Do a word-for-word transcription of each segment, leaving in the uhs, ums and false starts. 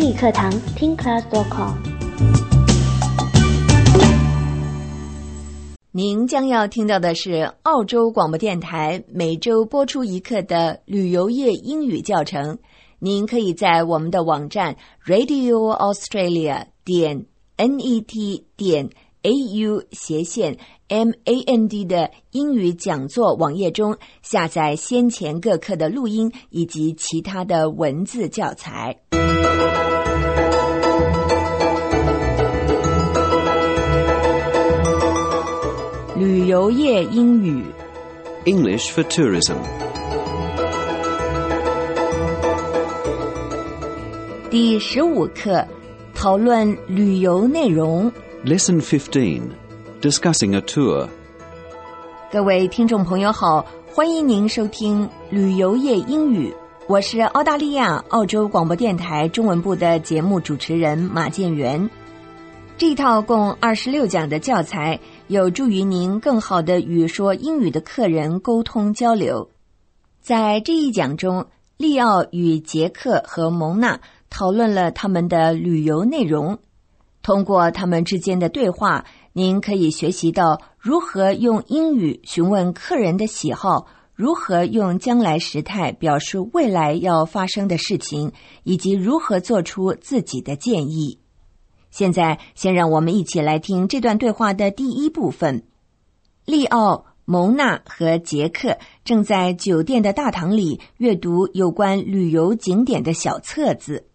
英语课堂听 class 点 com。 您将要听到的是澳洲广播电台每周播出一课的旅游业英语教程。您可以在我们的网站 radio australia 点 net 点 au 斜线 mand 的英语讲座网页中下载先前各课的录音以及其他的文字教材。旅游业英语 English for tourism. 第十五课，讨论旅游内容。 Lesson fifteen. Discussing a tour. 各位听众朋友好，欢迎您收听旅游业英语，我是澳大利亚澳洲广播电台中文部的节目主持人马建元。这套共二十六讲的教材有助于您更好地与说英语的客人沟通交流。在这一讲中，利奥与杰克和蒙娜讨论了他们的旅游内容。通过他们之间的对话，您可以学习到如何用英语询问客人的喜好，如何用将来时态表示未来要发生的事情，以及如何做出自己的建议。现在，先让我们一起来听这段对话的第一部分。利奥、蒙娜和杰克正在酒店的大堂里阅读有关旅游景点的小册子。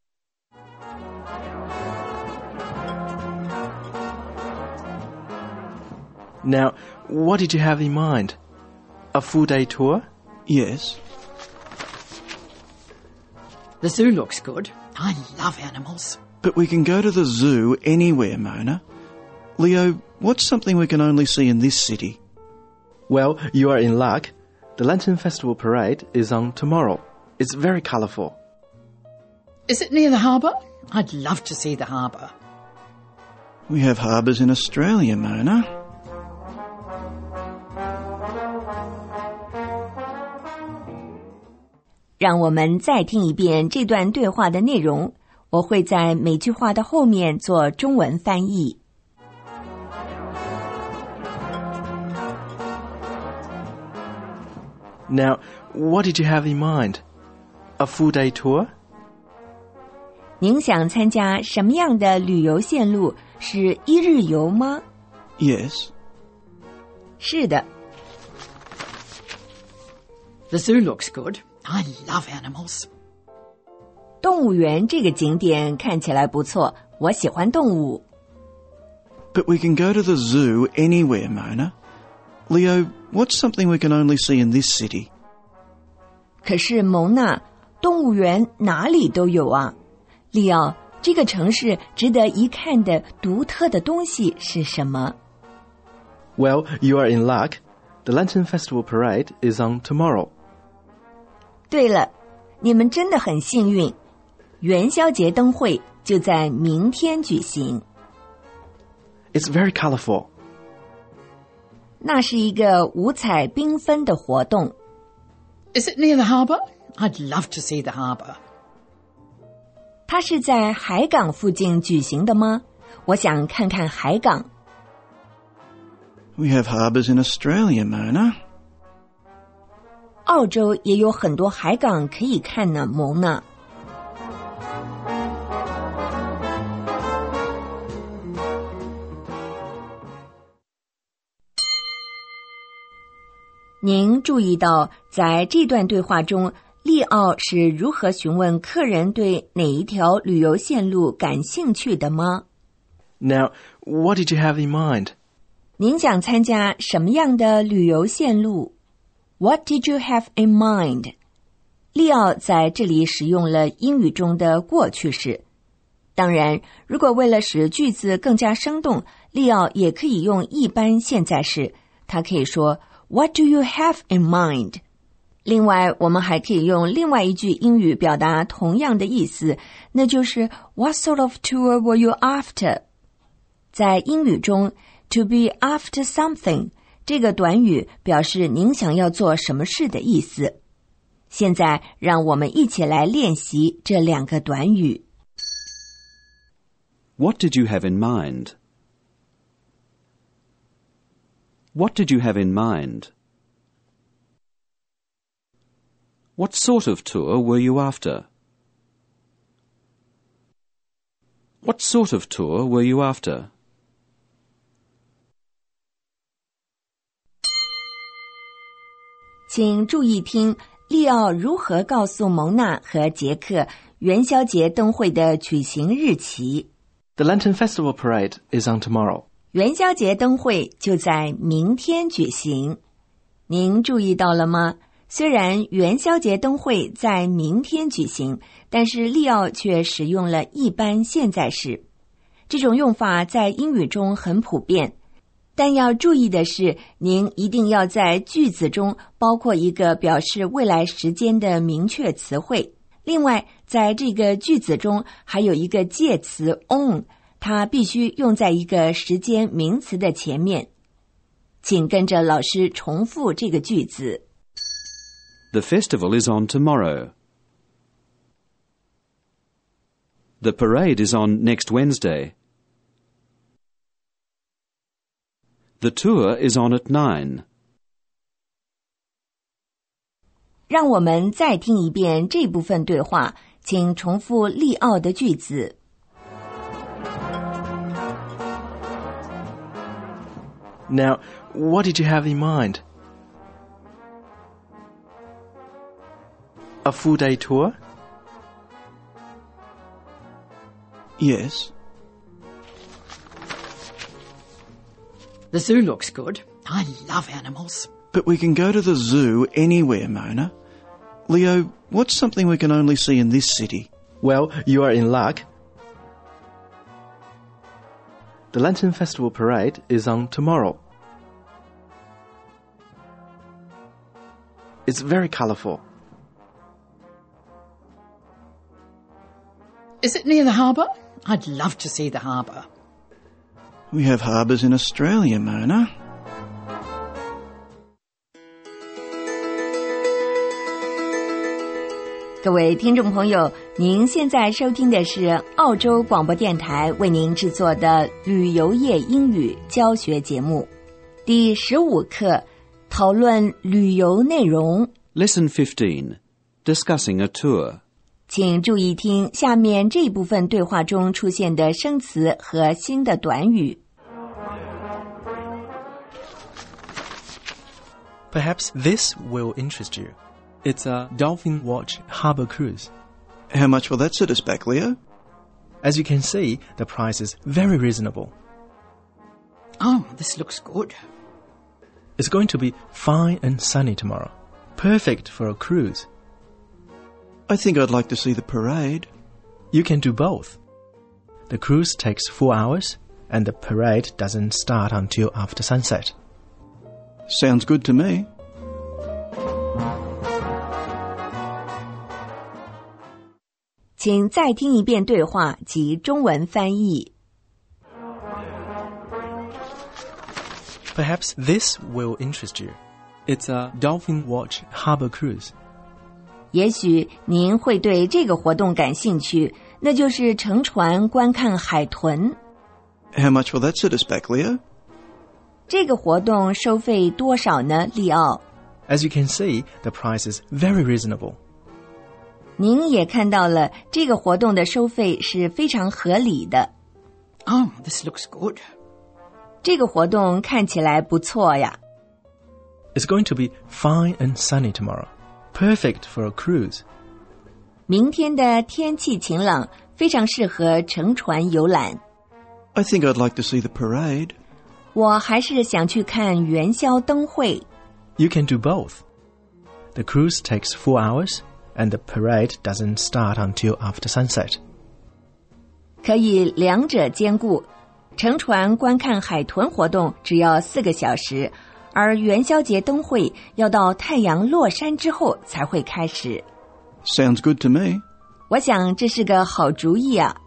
Now, what did you have in mind? A full-day tour? Yes. The zoo looks good. I love animals. But we can go to the zoo anywhere, Mona. Leo, what's something we can only see in this city? Well, you are in luck. The Lantern Festival Parade is on tomorrow. It's very colourful. Is it near the harbour? I'd love to see the harbour. We have harbours in Australia, Mona. 让我们再听一遍这段对话的内容，我会在每句话的后面做中文翻译。 Now, what did you have in mind? A full-day tour? 您想参加什么样的旅游线路？是一日游吗？ Yes. 是的。 The zoo looks good. I love animals. 动物园这个景点看起来不错，我喜欢动物。 But we can go to the zoo anywhere, Mona. Leo, what's something we can only see in this city? 可是蒙娜，动物园哪里都有啊。利奥，这个城市值得一看的独特的东西是什么？ Well, you are in luck. The Lantern Festival Parade is on tomorrow. 对了，你们真的很幸运，元宵节灯会就在明天举行。 It's very colourful. 那是一个五彩缤纷的活动。 Is it near the harbour? I'd love to see the harbour. 它是在海港附近举行的吗？我想看看海港。 We have harbours in Australia, Mona. 澳洲也有很多海港可以看呢，蒙娜。您注意到，在这段对话中，利奥是如何询问客人对哪一条旅游线路感兴趣的吗？ Now, what did you have in mind? 您想参加什么样的旅游线路？ What did you have in mind? 利奥在这里使用了英语中的过去式。当然，如果为了使句子更加生动，利奥也可以用一般现在式。他可以说 What do you have in mind? 另外，我们还可以用另外一句英语表达同样的意思，那就是 What sort of tour were you after? 在英语中 to be after something 这个短语表示您想要做什么事的意思。现在让我们一起来练习这两个短语。 What did you have in mind? What did you have in mind? What sort of tour were you after? What sort of tour were you after? 请注意听利奥如何告诉蒙娜和杰克元宵节灯会的举行日期。 The Lantern Festival Parade is on tomorrow. 元宵节灯会就在明天举行。您注意到了吗？虽然元宵节灯会在明天举行，但是利奥却使用了一般现在时。这种用法在英语中很普遍，但要注意的是，您一定要在句子中包括一个表示未来时间的明确词汇。另外，在这个句子中还有一个介词 on， 它必须用在一个时间名词的前面。请跟着老师重复这个句子。 The festival is on tomorrow. The parade is on next Wednesday. The tour is on at nine. 让我们再听一遍这部分对话，请重复利奥的句子。 Now, what did you have in mind? A full-day tour? Yes. The zoo looks good. I love animals. But we can go to the zoo anywhere, Mona. Leo, what's something we can only see in this city? Well, you are in luck. The Lantern Festival Parade is on tomorrow. It's very colorful. Is it near the harbour? I'd love to see the harbour. We have harbours in Australia, Mona. 各位听众朋友，您现在收听的是澳洲广播电台为您制作的旅游业英语教学节目。第十五课，讨论旅游内容。 Lesson fifteen. Discussing a tour. 请注意听下面这部分对话中出现的生词和新的短语。 Perhaps this will interest you. It's a Dolphin Watch Harbour cruise. How much will that set us back, Leo? As you can see, the price is very reasonable. Oh, this looks good. It's going to be fine and sunny tomorrow. Perfect for a cruise. I think I'd like to see the parade. You can do both. The cruise takes four hours, and the parade doesn't start until after sunset. Sounds good to me. 请再听一遍对话及中文翻译。 Perhaps this will interest you. It's a Dolphin Watch Harbour cruise. 也许您会对这个活动感兴趣，那就是乘船观看海豚。 How much will that set us back, Leo? 这个活动收费多少呢，利奥？ As you can see, the price is very reasonable. 您也看到了，这个活动的收费是非常合理的。 Oh, this looks good. 这个活动看起来不错呀。 It's going to be fine and sunny tomorrow. Perfect for a cruise. 明天的天气晴朗，非常适合乘船游览。 I think I'd like to see the parade. 我还是想去看元宵灯会。 You can do both. The cruise takes four hours, and the parade doesn't start until after sunset. 可以两者兼顾。乘船观看海豚活动只要四个小时，而元宵节灯会要到太阳落山之后才会开始。 Sounds good to me. 我想这是个好主意啊。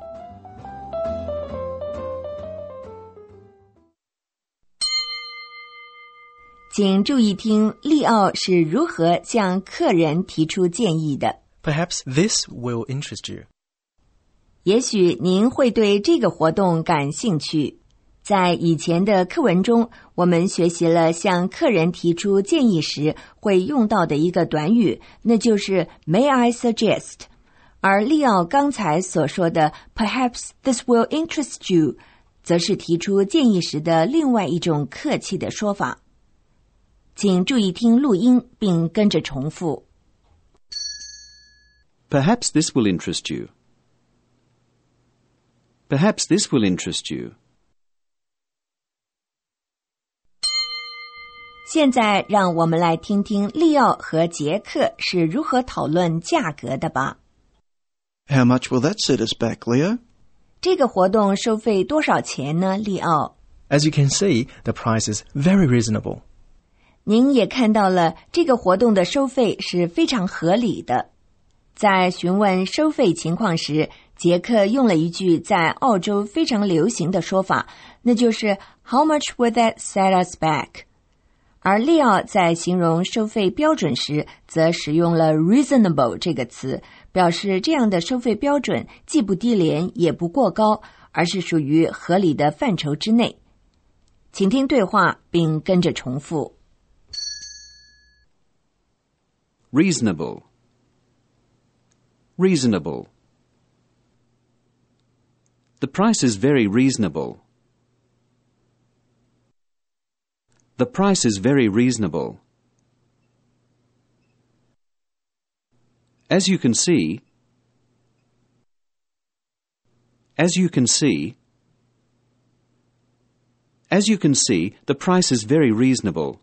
请注意听利奥是如何向客人提出建议的。 Perhaps this will interest you. 也许您会对这个活动感兴趣。在以前的课文中，我们学习了向客人提出建议时会用到的一个短语，那就是 May I suggest？ 而利奥刚才所说的 Perhaps this will interest you， 则是提出建议时的另外一种客气的说法。请注意听录音，并跟着重复。 Perhaps this will interest you. Perhaps this will interest you. 现在让我们来听听利奥和杰克是如何讨论价格的吧。 How much will that set us back, Leo? 这个活动收费多少钱呢，利奥？ As you can see, the price is very reasonable. 您也看到了，这个活动的收费是非常合理的。在询问收费情况时，杰克用了一句在澳洲非常流行的说法，那就是 How much would that set us back？ 而利奥在形容收费标准时，则使用了 reasonable 这个词，表示这样的收费标准既不低廉也不过高，而是属于合理的范畴之内。请听对话并跟着重复。 Reasonable. Reasonable. The price is very reasonable. The price is very reasonable. As you can see, as you can see, as you can see, the price is very reasonable.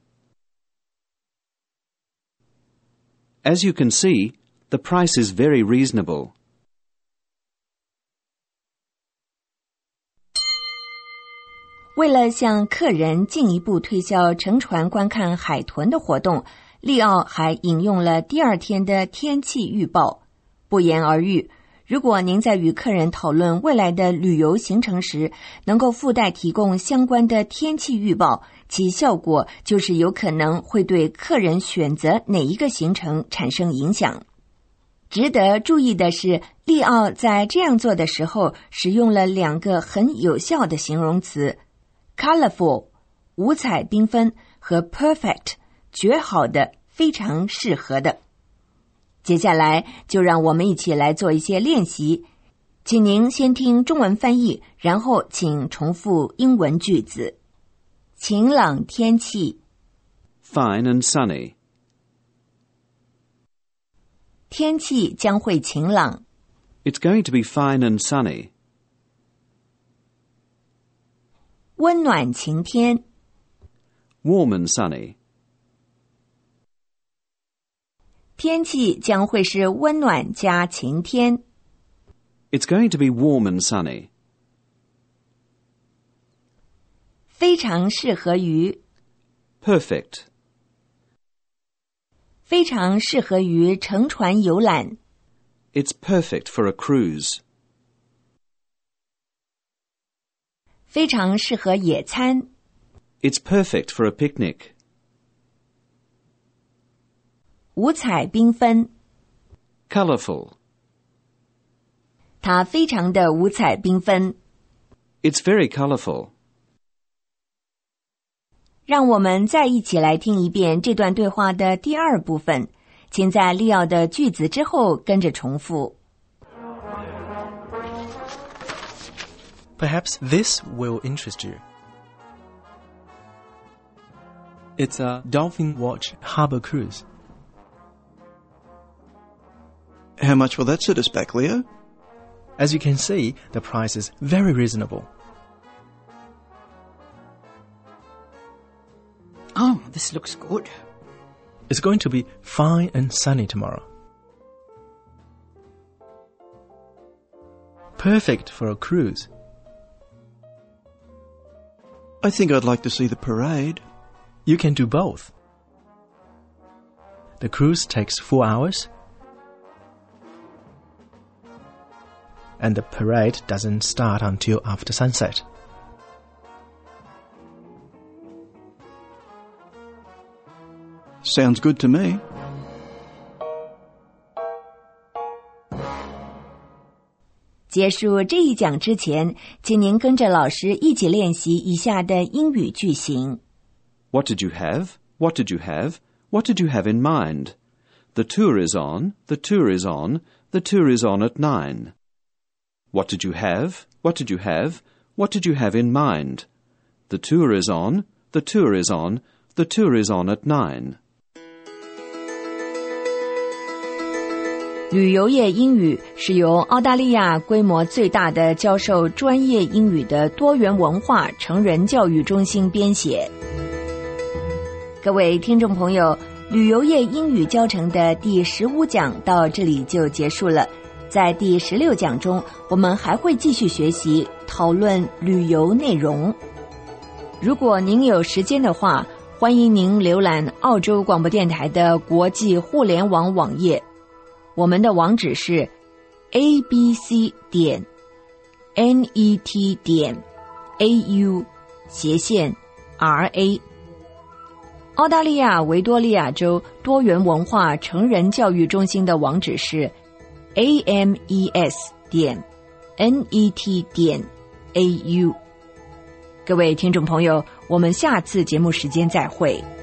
As you can see, the price is very reasonable. 为了向客人进一步推销乘船观看海豚的活动，利奥还引用了第二天的天气预报。不言而喻，如果您在与客人讨论未来的旅游行程时，能够附带提供相关的天气预报，其效果就是有可能会对客人选择哪一个行程产生影响。值得注意的是，利奥在这样做的时候使用了两个很有效的形容词 colorful 五彩缤纷和 perfect 绝好的非常适合的。接下来就让我们一起来做一些练习，请您先听中文翻译，然后请重复英文句子。晴朗天气， Fine and sunny. 天气将会晴朗。 It's going to be fine and sunny. 温暖晴天， Warm and sunny. 天气将会是温暖加晴天。 It's going to be warm and sunny. 非常适合于， Perfect. 非常适合于乘船游览。 It's perfect for a cruise. 非常适合野餐。 It's perfect for a picnic. 五彩缤纷， Colorful. 它非常的五彩缤纷。 It's very colorful. 让我们再一起来听一遍这段对话的第二部分，请在利奥的句子之后跟着重复。 Perhaps this will interest you. It's a Dolphin Watch harbor cruise. How much will that set us back, Leo? As you can see, the price is very reasonable. Oh, this looks good. It's going to be fine and sunny tomorrow. Perfect for a cruise. I think I'd like to see the parade. You can do both. The cruise takes four hours, and the parade doesn't start until after sunset. Sounds good to me. 结束这一讲之前，请您跟着老师一起练习以下的英语句型。 What did you have? What did you have? What did you have in mind? The tour is on, the tour is on, the tour is on at nine. What did you have? What did you have? What did you have in mind? The tour is on, the tour is on, the tour is on at nine. 旅游业英语是由澳大利亚规模最大的教授专业英语的多元文化成人教育中心编写。各位听众朋友，旅游业英语教程的第十五讲到这里就结束了。在第十六讲中，我们还会继续学习讨论旅游内容。如果您有时间的话，欢迎您浏览澳洲广播电台的国际互联网网页。我们的网址是 a b c 点 n e t 点 a u 斜线 r a。澳大利亚维多利亚州多元文化成人教育中心的网址是 a m e s 点 n e t 点 a u。各位听众朋友，我们下次节目时间再会。